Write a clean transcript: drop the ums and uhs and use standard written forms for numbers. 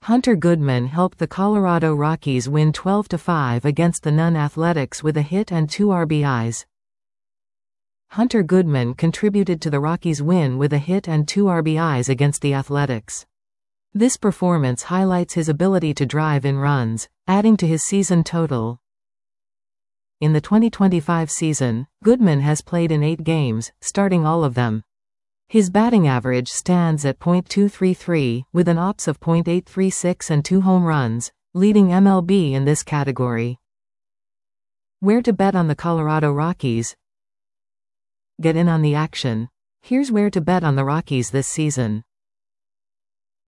Hunter Goodman helped the Colorado Rockies win 12-5 against the Nunn Athletics with a hit and 2 RBIs. Hunter Goodman contributed to the Rockies' win with a hit and 2 RBIs against the Athletics. This performance highlights his ability to drive in runs, adding to his season total. In the 2025 season, Goodman has played in 8 games, starting all of them. His batting average stands at .233, with an OPS of .836 and 2 home runs, leading MLB in this category. Where to bet on the Colorado Rockies? Get in on the action. Here's where to bet on the Rockies this season.